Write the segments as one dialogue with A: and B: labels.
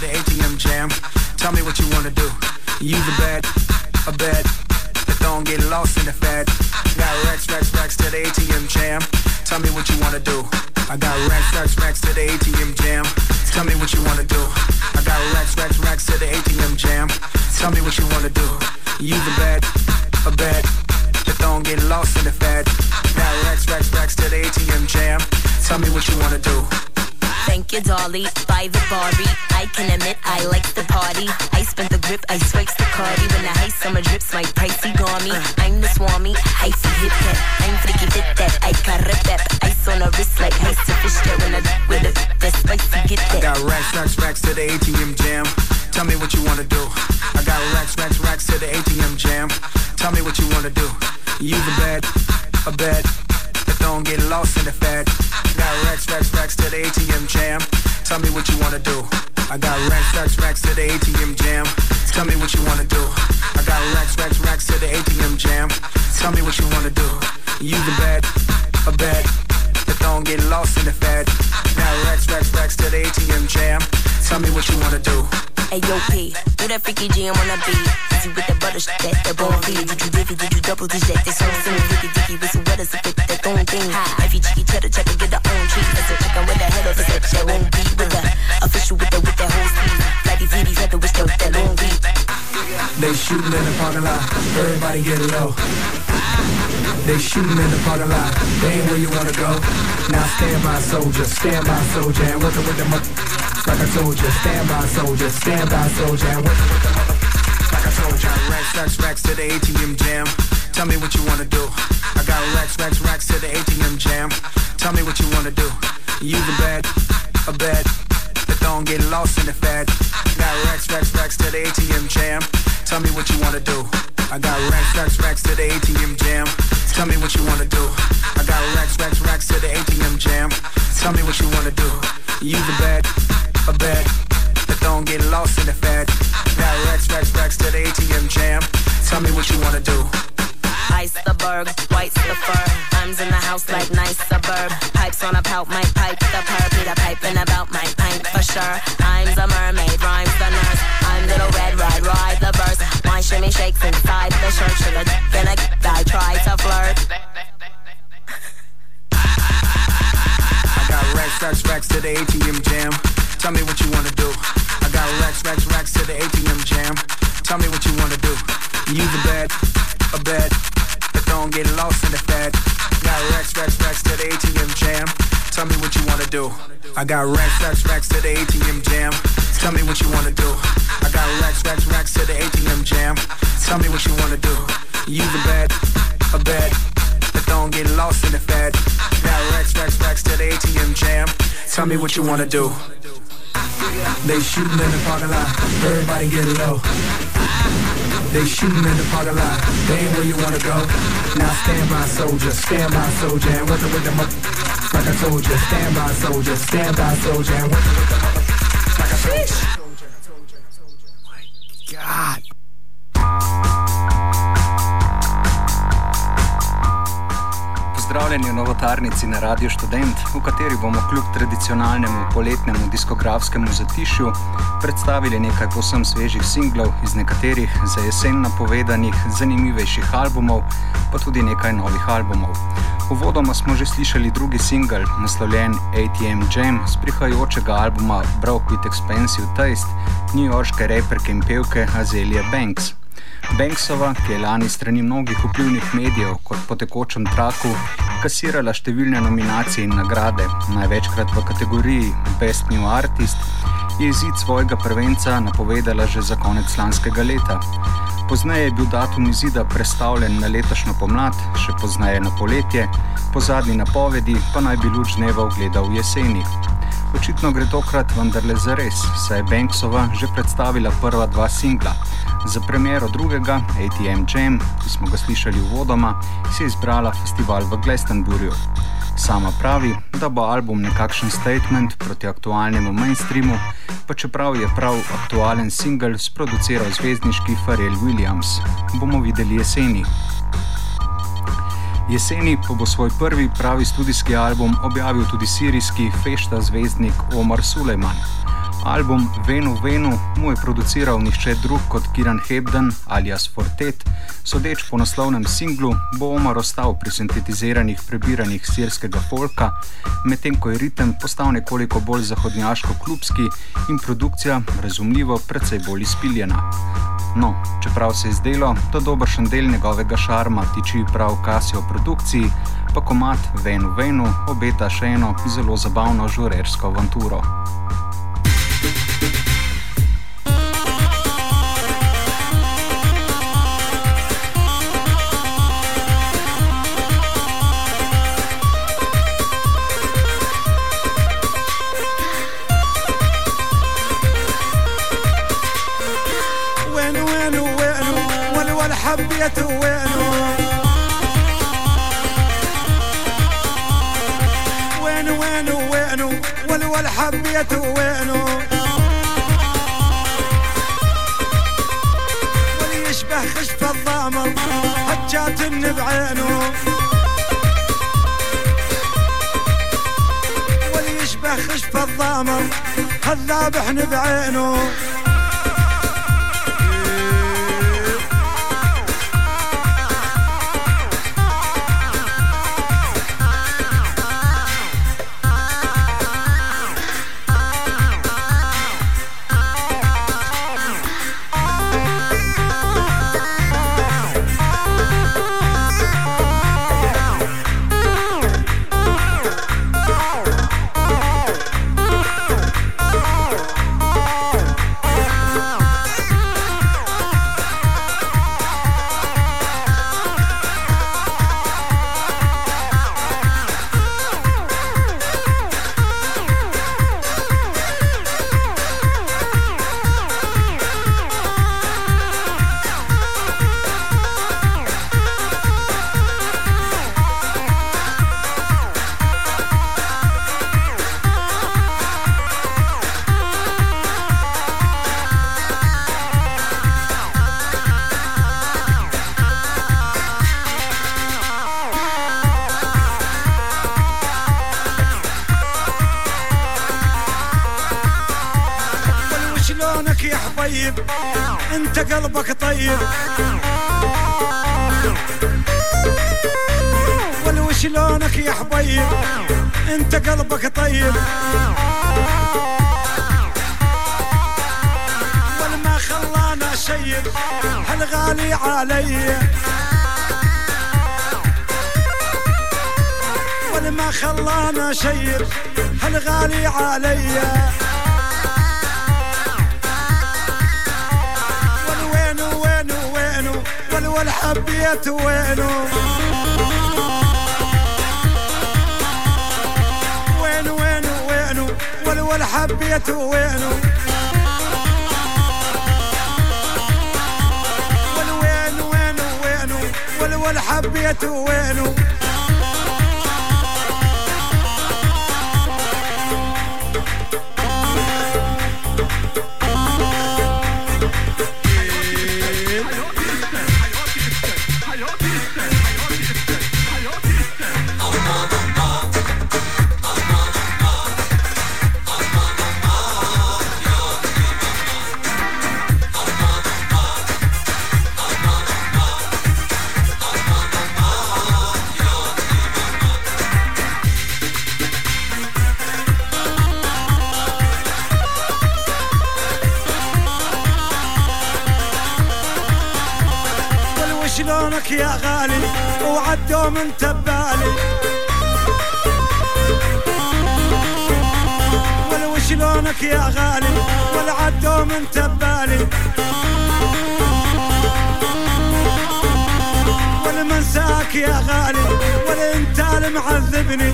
A: the ATM jam. Tell me what you wanna do. You the bad, a bad, but don't get lost in the fad. Got racks to the ATM jam. Tell me what you wanna do. I got racks to the ATM jam. Tell me what you wanna do. I got racks to the ATM jam. Tell me what you wanna do. You the bad, a bad, but don't get lost in the fad. Got racks to the ATM jam. Tell me what you wanna do.
B: Thank you, Dolly, by the Barbie. I can admit I like the party. I spent the grip, I swipes the cardi. When the high summer drips, my pricey garmy. I'm the swami, icy hit that. I'm freaky fit that, I got rip that. Ice on a wrist like ice to fish that. When I with it, that spicy get that.
A: I got racks to the ATM jam. Tell me what you wanna do. I got racks to the ATM jam. Tell me what you wanna do. You the bad, a bad, but don't get lost in the fad. Got racks to the ATM jam. Tell me what you wanna do. I got racks to the ATM jam. Tell me what you wanna do. I got racks to the ATM jam. Tell me what you wanna do. You the bad, a bad, but don't get lost in the fad. Got racks to the ATM jam. Tell me what you wanna do.
B: Ayo P, do that freaky jam on the beat. Did you with that butter shit, that bone feed? Did you divvy, did you double dish that? That song singing dicky with some wetters to fit that thong thing. If you cheeky cheddar, get the own treat. As a chicken with the head of the set, that won't be with the official with that whole speed. Flatty titties had to wish that with that long beat.
A: They shooting in the parking lot, everybody get low. They shooting in the parking lot, they ain't where you wanna go. Now stand by soldier, and working with the like I told you, stand by soldier, and working with the like I told you. Racks to the ATM jam. Tell me what you wanna do. I got racks to the ATM jam. Tell me what you wanna do. You the bad, a bad, but don't get lost in the fad. Got racks to the ATM jam. Tell me what you wanna do. I got racks to the ATM jam. Tell me what you wanna do. I got racks to the ATM jam. Tell me what you wanna do. You the bad, a bad, but don't get lost in the fad. Got racks to the ATM jam. Tell me what you wanna do.
B: Iceberg, white's the fur. Arms in the house like nice suburb. Pipes on a pout, might pipe the perp. Need a piping about my pint for sure. I'm the mermaid, rhymes the nurse. I'm little red, ride the verse. Wine shimmy shakes inside the shirt. Should've been a guy, try to flirt. I got racks to the ATM jam. Tell me what you wanna do. I got racks to the ATM jam. Tell me what you wanna do. You the bad, a bad, but don't get lost in the fad. Got racks to the ATM jam. Tell me what you wanna do. I got racks to the ATM jam. Tell me what you wanna do. I got racks to the ATM jam. Tell me what you wanna do. You the bad, a bad, but don't get lost in the fad. Got racks to the ATM jam. Tell me what you wanna do. They shooting in the parking lot, everybody get low. They shooting in the parking lot, they ain't where you wanna go. Now stand by soldier, and working with the like I told you. Stand by soldier, and working with the like I told you. My God.
C: Pozdravljeni v Novotarnici na Radio Študent, v kateri bomo kljub tradicionalnemu poletnemu diskografskemu zatišju predstavili nekaj povsem svežih singlov iz nekaterih za jesen napovedanih zanimivejših albumov, pa tudi nekaj novih albumov. Uvodoma smo že slišali drugi singel, naslovljen ATM Jam, z prihajajočega albuma Broke with Expensive Taste, newyorške raperke in pevke Azealia Banks. Banksova, ki je lani strani mnogih vplivnih medijev kot po tekočem traku kasirala številne nominacije in nagrade, največkrat v kategoriji Best New Artist, je izid svojega prvenca napovedala že za konec lanskega leta. Pozneje je bil datum izida prestavljen na letošnjo pomlad, še pozneje na poletje, po zadnji napovedi pa naj bi luč dneva ugledal v jeseni. Očitno gre tokrat vendarle zares, saj je Banksova že predstavila prva dva singla. Za premiero drugega, ATM Jam, ki smo ga slišali uvodoma, si je izbrala festival v Glastonburyju. Sama pravi, da bo album nekakšen statement proti aktualnemu mainstreamu, pa čeprav je prav aktualen singel sproduciral zvezdniški Pharrell Williams. Bomo videli jeseni. Jeseni pa bo svoj prvi pravi studijski album objavil tudi sirijski fešta zvezdnik Omar Sulejman. Album Venu Venu mu je produciral nihče drug kot Kieran Hebden alias Fortet. Sodeč po naslovnem singlu bo Omar ostal pri sintetiziranih prebiranih sirskega folka, medtem ko je ritem postal nekoliko bolj zahodnjaško-klubski in produkcija, razumljivo, precej bolj izpiljena. No, čeprav se je zdelo, da dobršen del njegovega šarma tiči prav v Casio produkciji, pa komad Venu Venu obeta še eno zelo zabavno žurersko avanturo.
D: حبيت وينو وينو وينو وينو والول حبيت وينو ولي يشبه خشف الضامر حجات بعينو ولي يشبه خشف الضامر هالذابح بعينو انت قلبك طيب ولو شلونك يا حبيب انت قلبك طيب والما خلانا شيب هالغالي علي والما خلانا شيب هالغالي علي والحبيت وينو وينو وينو وينو والحبيت وينو والوينو وينو وينو والحبيت وينو شلونك يا غالي وعدوا من تبالي ولو شلونك يا غالي والعدوا من تبالي ولا منساك يا غالي ولا انت المعذبني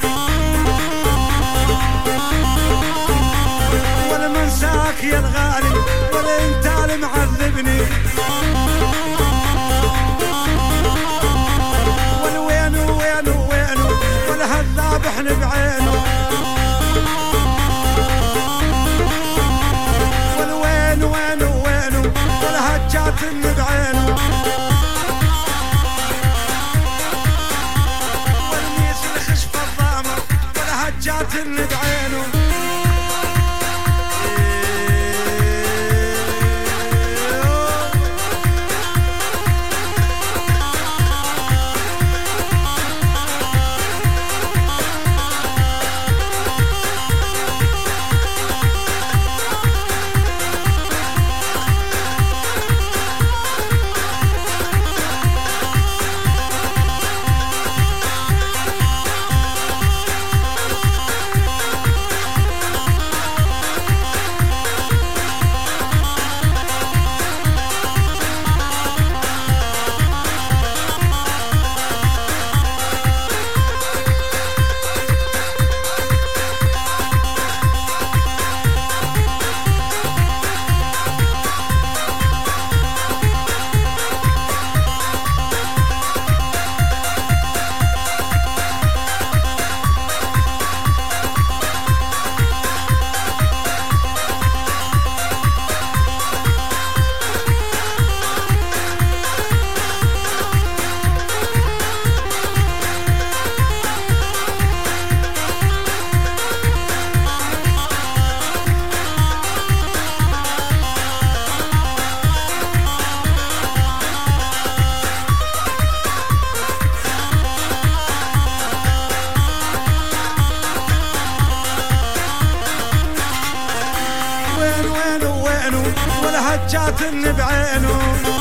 D: ولا منساك يا الغالي ولا انت المعذبني هالذابح بعينه والوين وينه وينه والهجات بعينه والميس الخشف الضامر والهجات بعينه وينو والهجات بعينه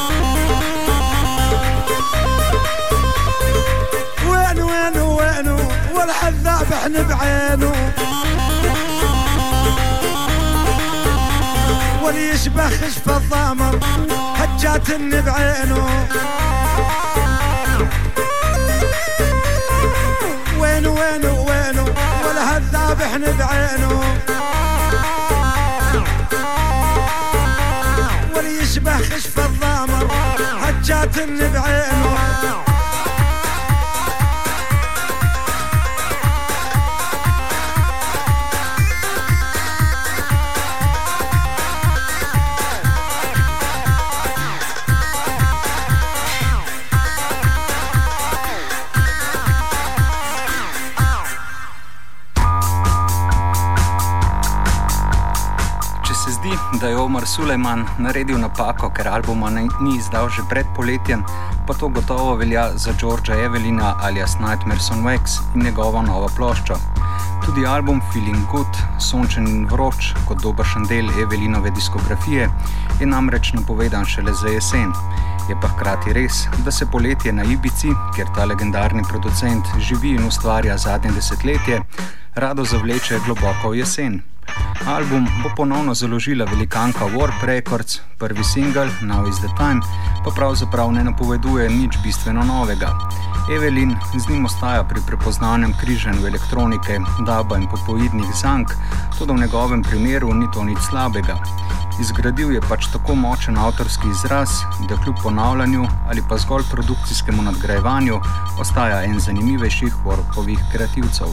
D: وينو والحذاب احنا بعينه واللي يشبه خشف الضامر هجات بعينه وينو والهذاب احنا بعينه واللي يشبه خشف الضامر هجات بعينه
C: Da je Omar Sulejman naredil napako, ker albuma ni izdal že pred poletjem, pa to gotovo velja za Georgea Evelina alias Nightmares on Wax in njegovo novo ploščo. Tudi album Feeling Good, sončen in vroč, kot dobršen del Evelinove diskografije, je namreč napovedan šele za jesen. Je pa hkrati res, da se poletje na Ibici, kjer ta legendarni producent živi in ustvarja zadnje desetletje, rado zavleče globoko v jesen. Album bo ponovno založila velikanka Warp Records, prvi single Now is the Time pa pravzaprav ne napoveduje nič bistveno novega. Evelin z njim ostaja pri prepoznavnem križanju elektronike, duba in popoidnih zank, toda v njegovem primeru ni to nič slabega. Izgradil je pač tako močen avtorski izraz, da kljub ponavljanju ali pa zgolj produkcijskemu nadgrajevanju ostaja en zanimivejših Warpovih kreativcev.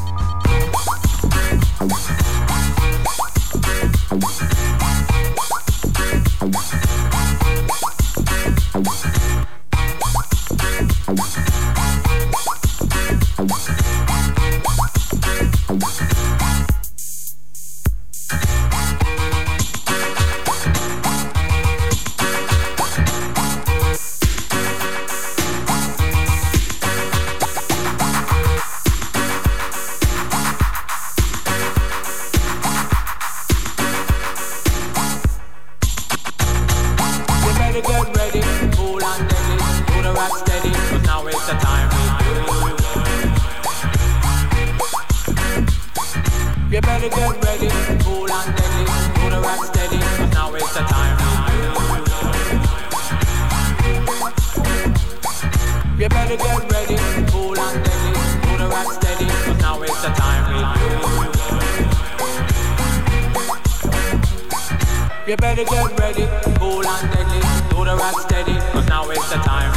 E: You better get ready, cool and deadly. Do the rock steady, cause now it's the time.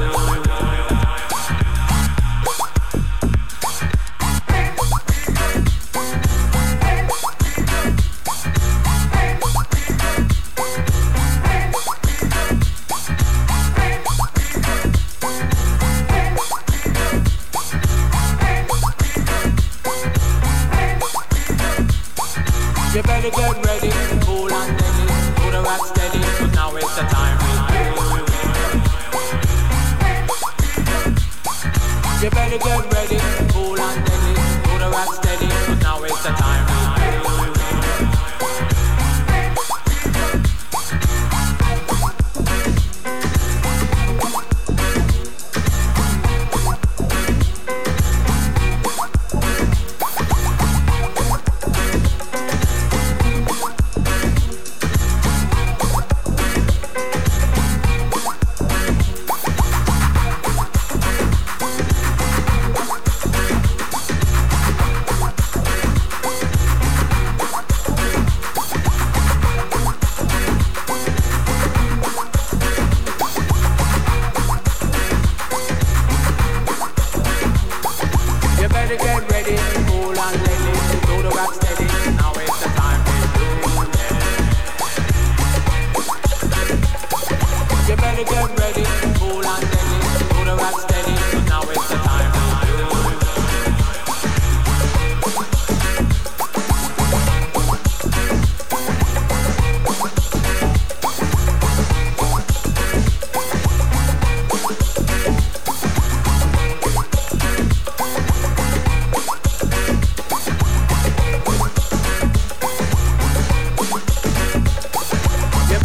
E: You better get ready, cool and deadly. Do the rock steady, cause now it's the time. You better get ready, cool and deadly. Do the rock steady, cause now it's the time.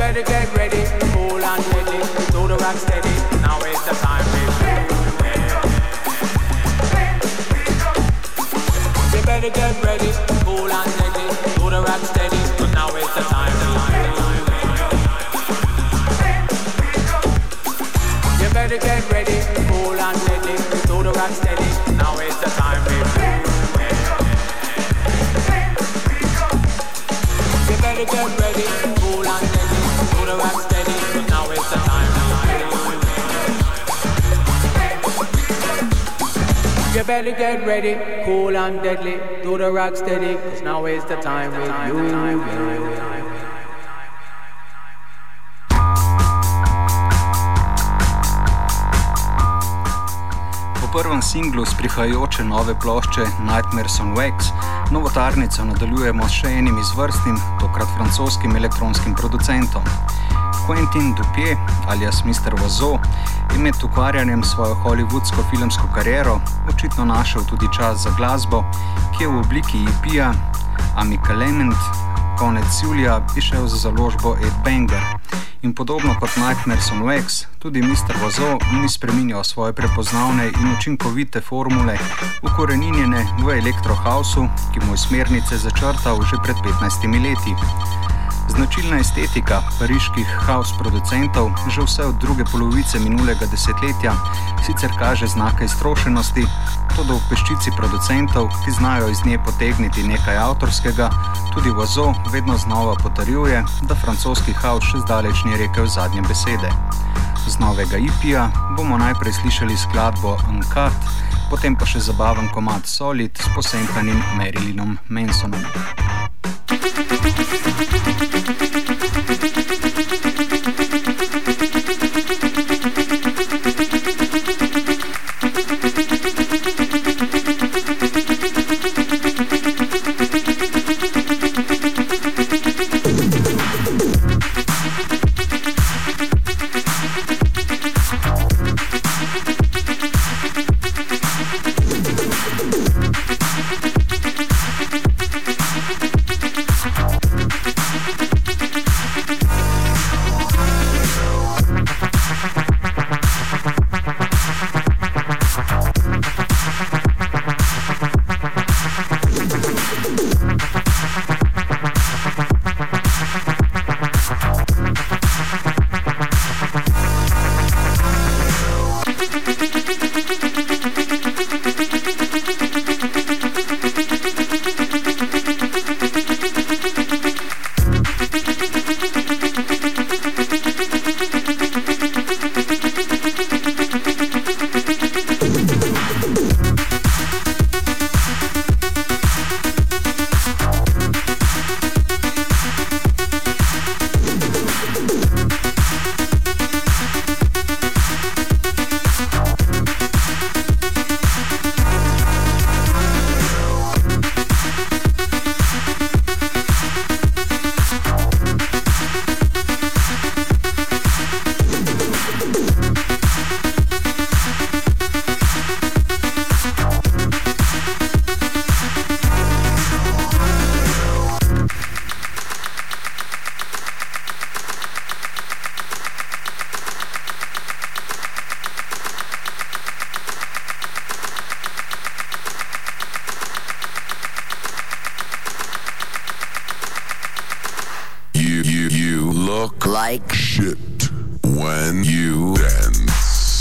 E: better get ready, cool and deadly, do the rock steady, now is the time, you better get ready, cool and deadly, do the rock steady, cause now is the time. You better get ready, cool and deadly, do the rock steady, now is the time, You better get ready, cool and deadly, do the rock steady, cause now is the time. You better get ready, cool and deadly, do the rock steady, cause now is the time with you.
C: Po prvem singlu z prihajajoče nove plošče Nightmares on Wax novotarnico nadaljujemo s še enim izvrstnim, tokrat francoskim elektronskim producentom. Quentin Dupieux, alias Mr. Oizo, je med ukvarjanjem svojo hollywoodsko filmsko kariero očitno našel tudi čas za glasbo, ki je v obliki EP-ja Amicalement konec julija izšel za založbo Ed Banger. In podobno kot Nightmares on Wax, tudi Mr. Oizo ni spreminjal svoje prepoznavne in učinkovite formule ukoreninjene v elektrohausu, ki mu je smernice začrtal že pred 15 leti. Značilna estetika pariških house producentov že vse od druge polovice minulega desetletja sicer kaže znake iztrošenosti, toda v peščici producentov, ki znajo iz nje potegniti nekaj avtorskega, tudi Oizo vedno znova potrjuje, da francoski house še zdaleč ni rekel zadnje besede. Z novega EP-ja bomo najprej slišali skladbo Uncut, potem pa še zabaven komad Solid s posemkanim Marilynom Mansonom.
F: look like shit when you dance.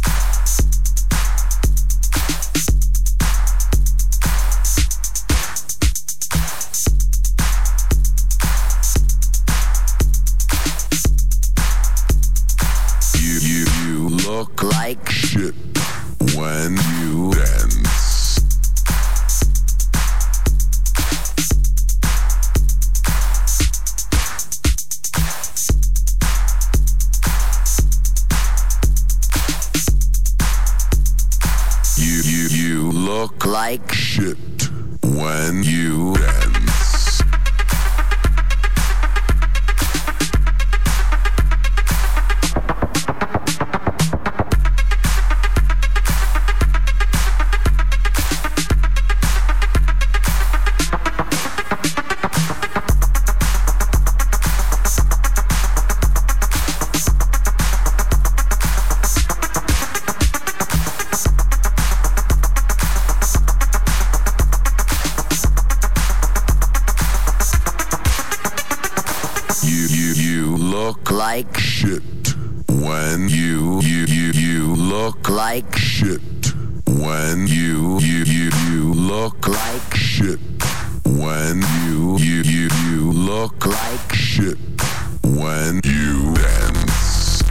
F: You look like shit when you dance. You look like shit when you dance. you look like shit. When you look like shit. When you look like shit. When you look like shit. When you dance.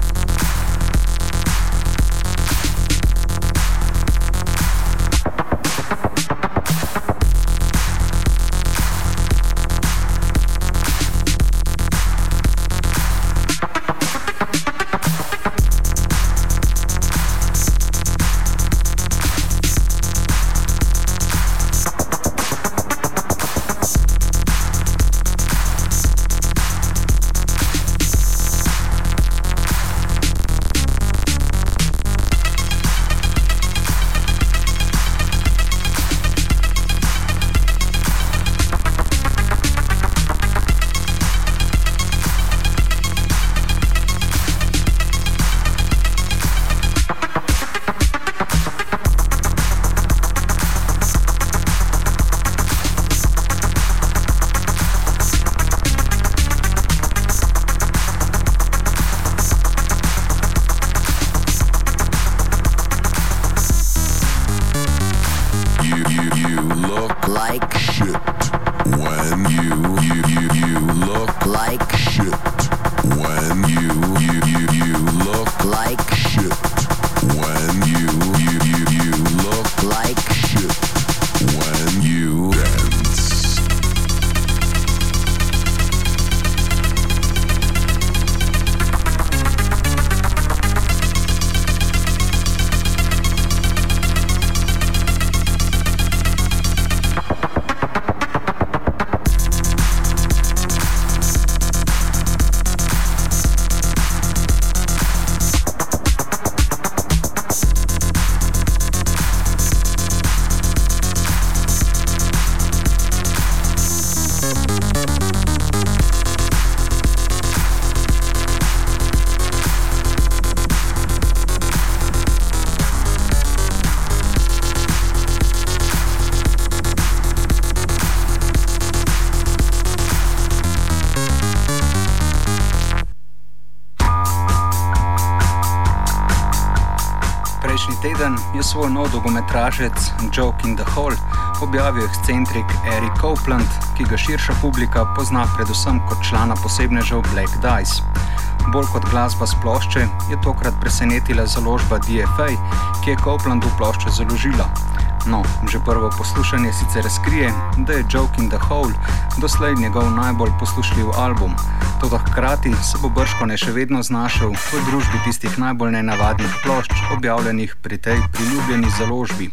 C: Teden je svoj nov dolgometražec Joke in the Hole objavil ekscentrik Eric Copeland, ki ga širša publika pozna predvsem kot člana posebnežev Black Dice. Bolj kot glasba s plošče je tokrat presenetila založba DFA, ki je Copelandu plošče založila. No, že prvo poslušanje sicer razkrije, da je Joke in the Hole doslej njegov najbolj poslušljiv album, toda hkrati se bo bržkone še vedno znašel v družbi tistih najbolj nenavadnih plošč, objavljenih pri tej priljubljeni založbi.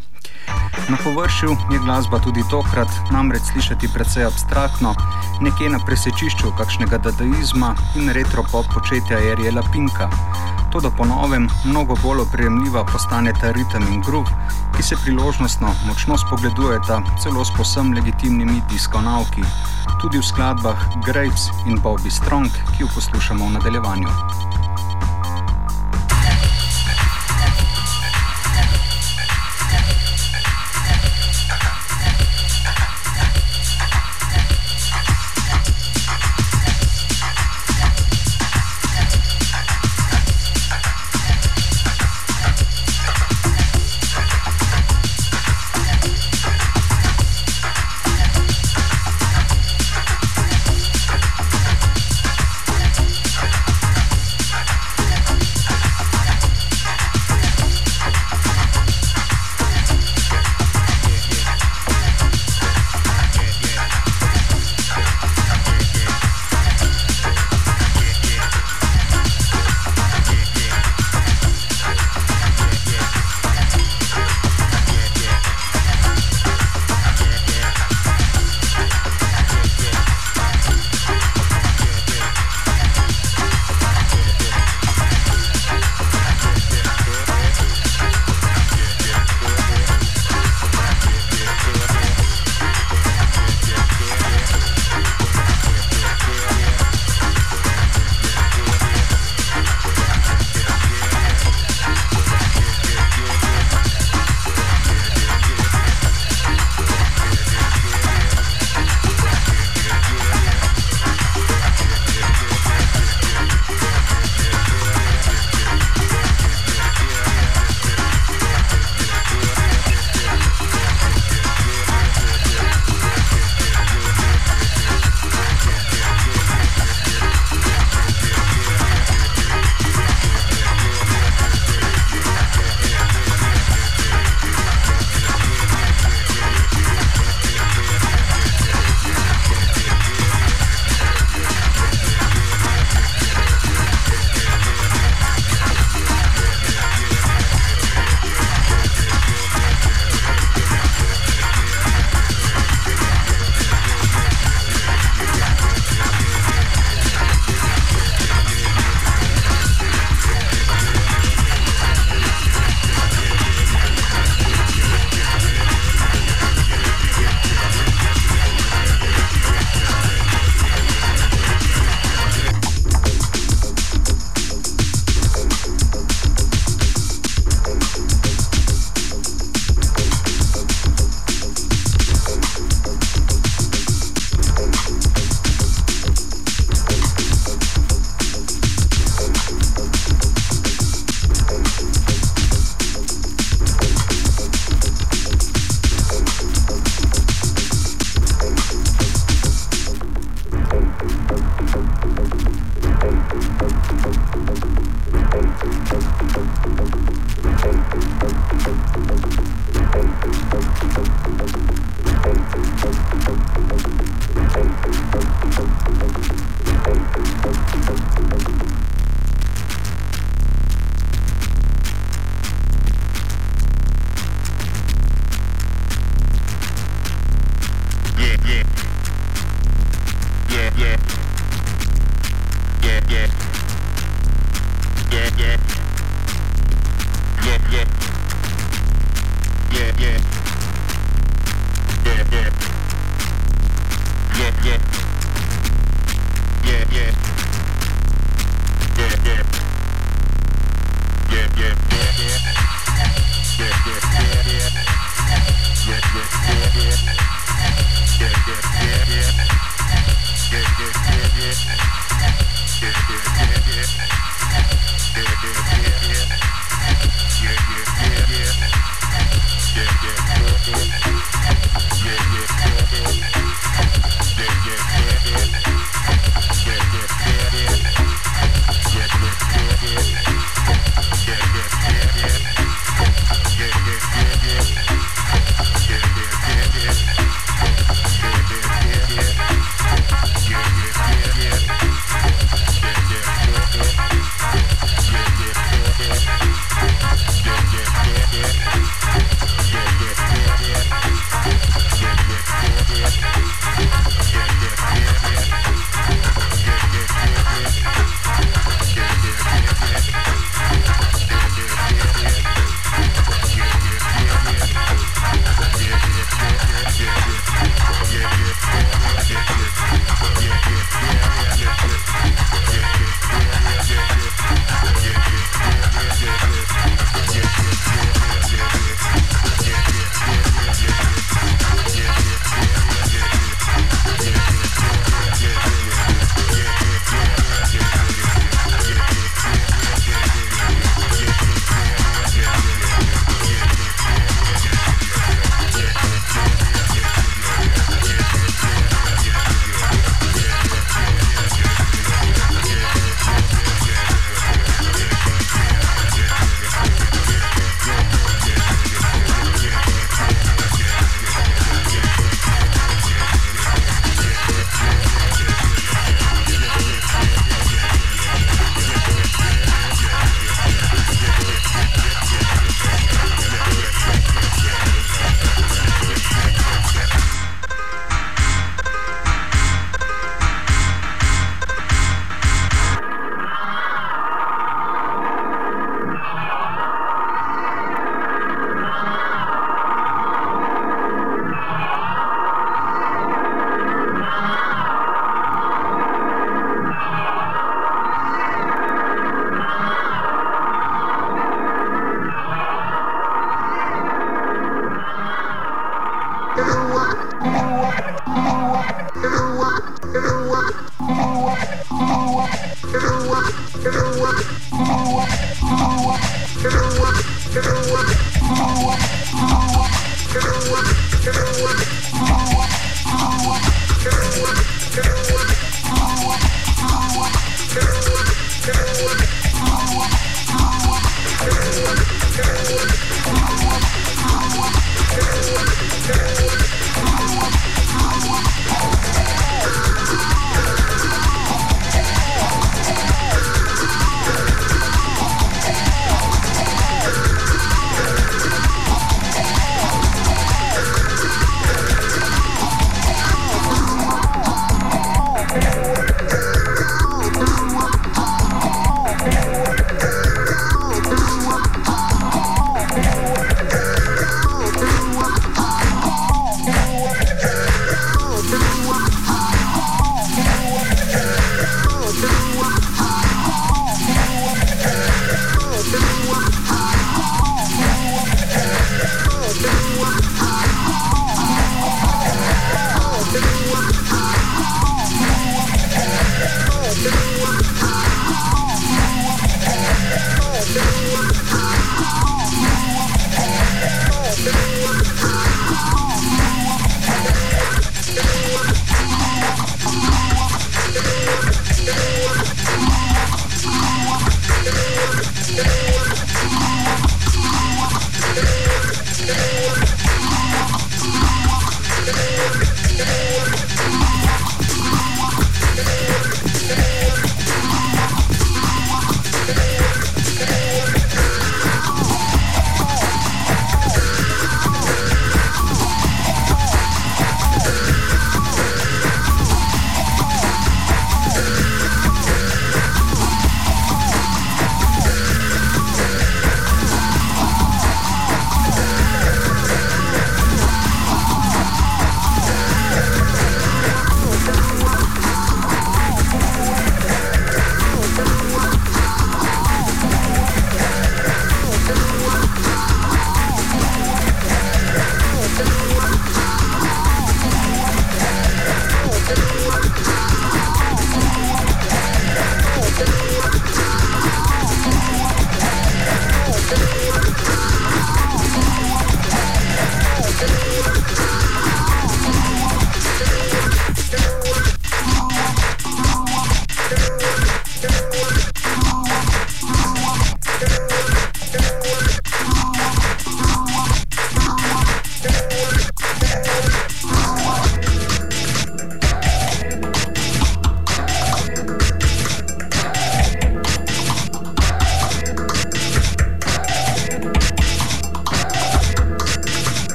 C: Na površju je glasba tudi tokrat namreč slišati precej abstraktno, nekje na presečišču kakšnega dadaizma in retro-pop početja Ariela Pinka. Toda po novem mnogo bolj oprijemljiva postaneta ritem in groove, ki se priložnostno močno spogledujeta celo s povsem legitimnimi diskonauki, tudi v skladbah Graves in Bobby Strong, ki jo poslušamo v nadaljevanju.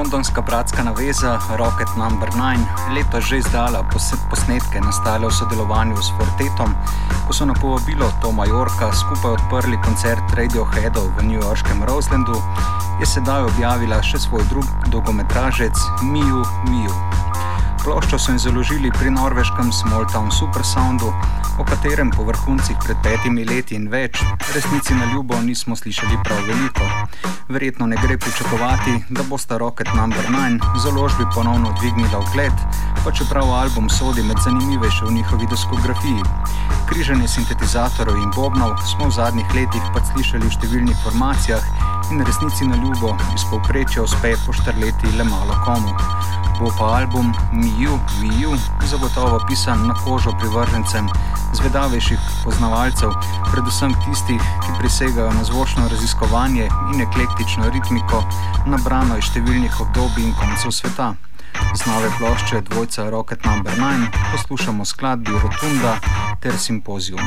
C: Londonska bratska naveza Rocket No. 9 letos že izdala posnetke nastale v sodelovanju s Fortetom, ko so na povabilo Toma Yorka skupaj odprli koncert Radioheadov v newyorškem Roselandu, je sedaj objavila še svoj drug dolgometražec Miu Miu. Ploščo so jim založili pri norveškem Smalltown Supersoundu, o katerem po vrhuncih pred 5 leti in več resnici na ljubo nismo slišali prav veliko. Verjetno ne gre pričakovati, da bosta Rocket No. 9 založbi ponovno dvignila ugled, pa čeprav album sodi med zanimivejše v njihovi diskografiji. Križanje sintetizatorov in bobnov smo v zadnjih letih pa slišali v številnih formacijah in resnici na ljubo iz povprečja uspe poštrleti le malo komu. Bo pa album Miu Miu zagotovo pisan na kožo privržencem zvedavejših poznavalcev, predvsem tistih, ki prisegajo na zvočno raziskovanje in eklektično ritmiko, nabrano iz številnih obdobij in koncev sveta. Z nove plošče dvojca Rocket No. 9 poslušamo skladbi Rotunda ter Simpozium.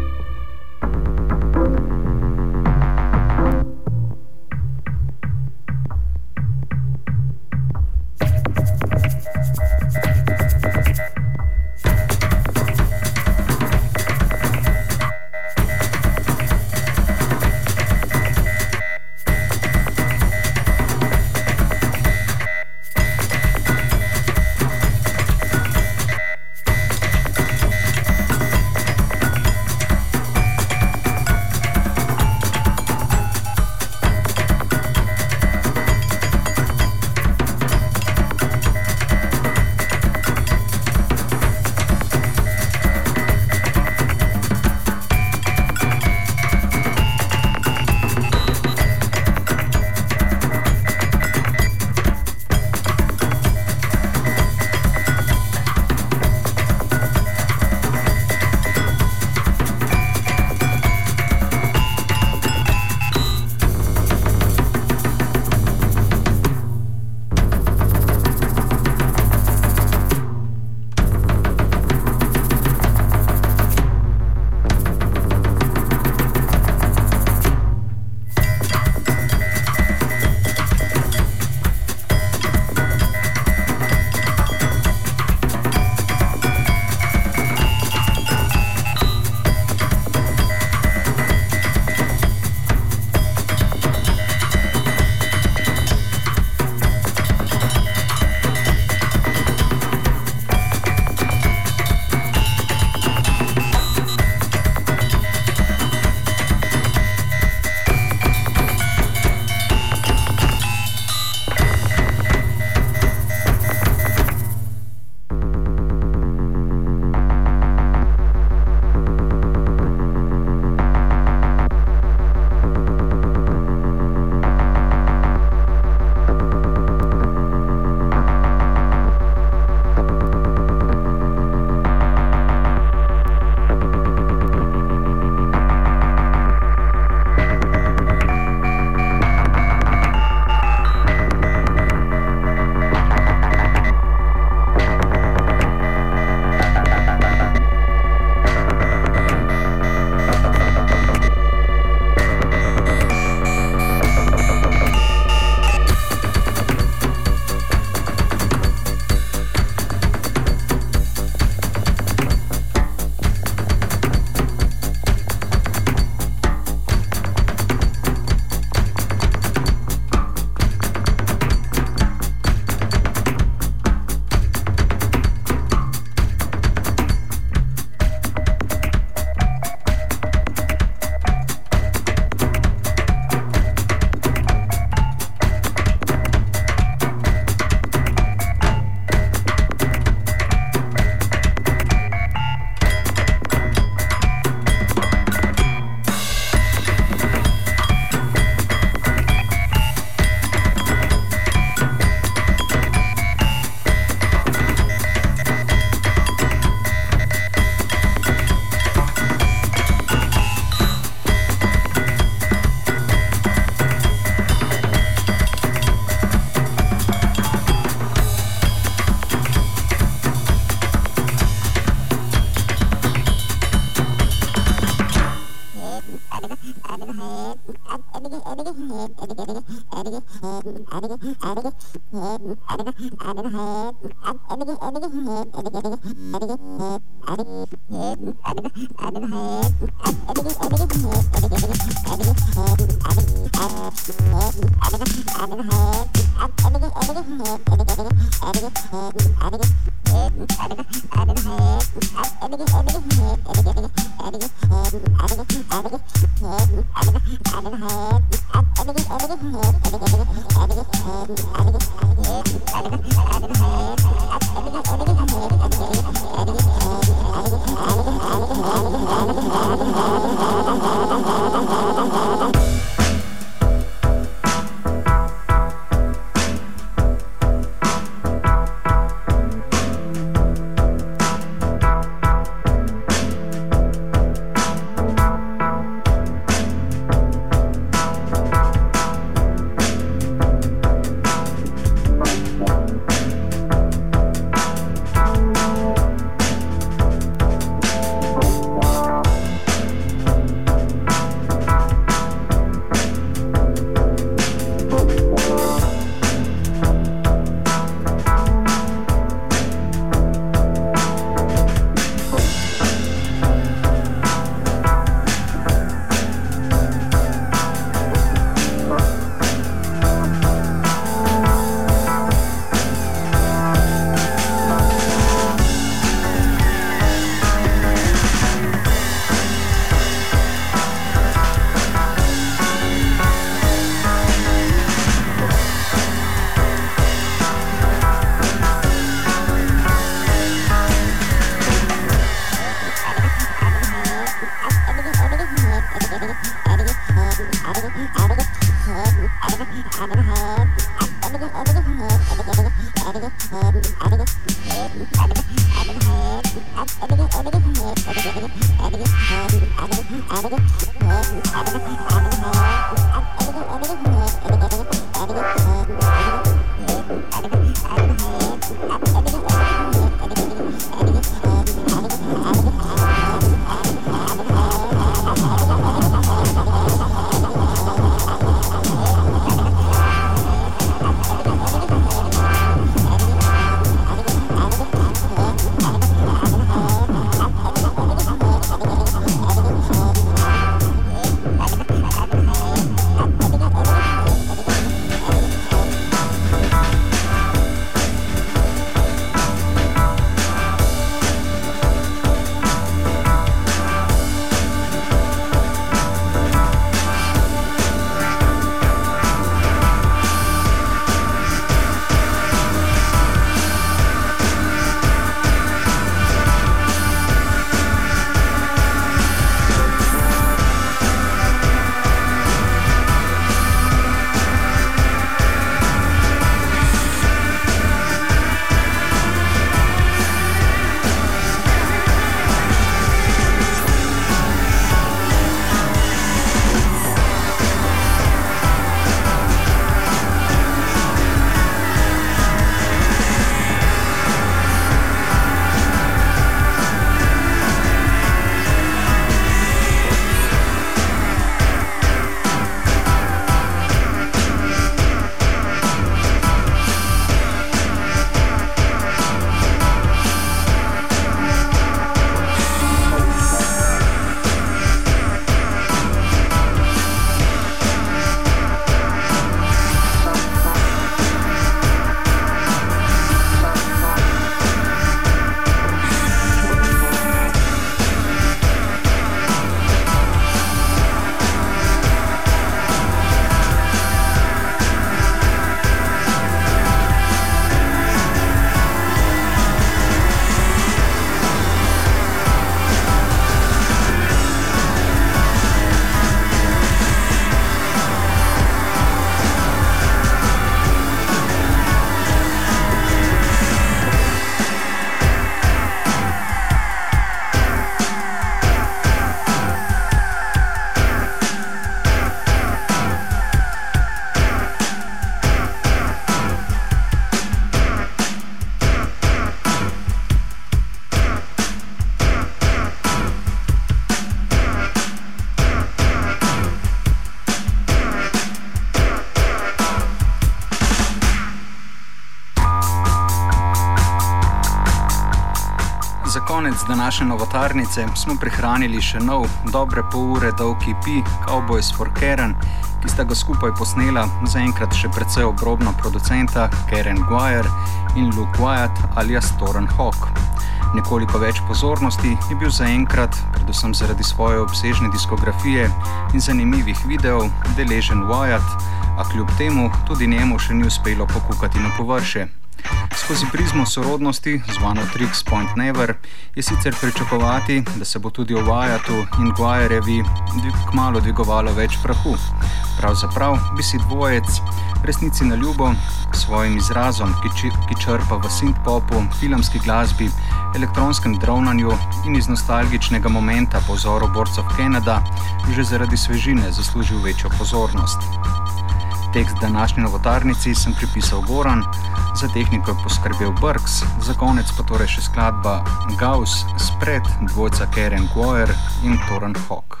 C: konec današnje novotarnice smo prihranili še nov, dobre pol ure dolg EP Cowboys for Karen, ki sta ga skupaj posnela zaenkrat še precej obrobno producenta Karen Guire in Luke Wyatt alias Toran Hawk. Nekoliko več pozornosti je bil zaenkrat, predvsem zaradi svoje obsežne diskografije in zanimivih videov, deležen Wyatt, a kljub temu tudi njemu še ni uspelo pokukati na površje. Skozi prizmo sorodnosti, zvano Tricks Point Never, je sicer pričakovati, da se bo tudi o Wyattu in Guirevi kmalu dvigovalo več prahu. Pravzaprav bi si dvojec resnici na ljubo s svojim izrazom, ki črpa v synth-popu, filmski glasbi, elektronskem dronanju in iz nostalgičnega momenta po vzoru Boards of Canada, že zaradi svežine zaslužil večjo pozornost. Tekst današnji novotarnici sem pripisal Goran, za tehniko je poskrbel Brks, za konec pa torej še skladba Gauss Spread dvojca Karen Guire in Toran Hawk.